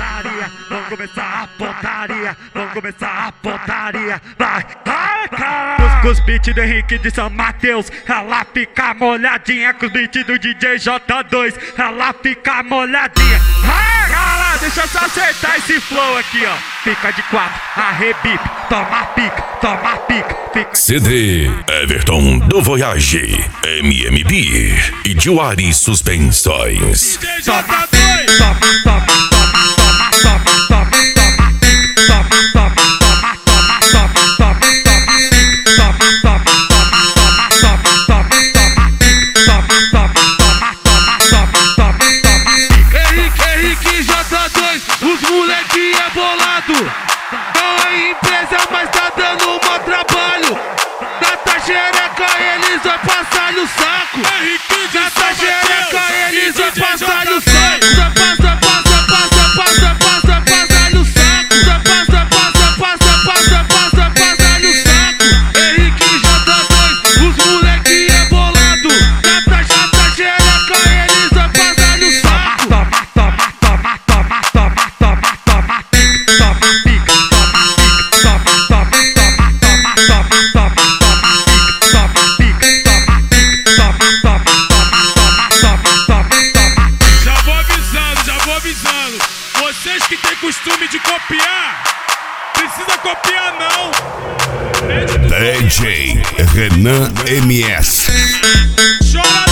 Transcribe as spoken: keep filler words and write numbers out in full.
putaria, vamos começar a putaria, vamos começar a putaria, vai, vai, cara. Com os beats do Henrique de São Mateus, ela fica molhadinha. Com os beats do D J J dois, ela fica molhadinha. Vai, cara, deixa eu só acertar esse flow aqui, ó. Fica de quatro, arrebip, toma pica, toma pica, fica. C D Everton do Voyage, M M B e Juari Suspensões. Toma, toma, toma, toma, toma, toma, toma, toma, toma, toma, toma, toma, toma, toma, moleque é bolado, não é empresa, mas tá dando um mó trabalho. Data xereca, eles vão passar o saco. Data xereca, eles vão passar o saco. Passa, passa, passa, passa, passa, passa o saco. Passa, passa, passa, passa, passa, passa o saco. Henrique J dois, os moleque é bolado. Data, data xereca, eles vão passar o saco. toma, toma, toma, toma, toma, toma, toma, pica, toma, pica, toma, pica, toma, toma, toma, toma, toma, toma, pica, toma, pica, toma, pica, toma, toma, toma, toma, toma, toma. Já vou avisando, já vou avisando. Vocês que tem costume de copiar, precisa copiar não. D J Renan M S. Chora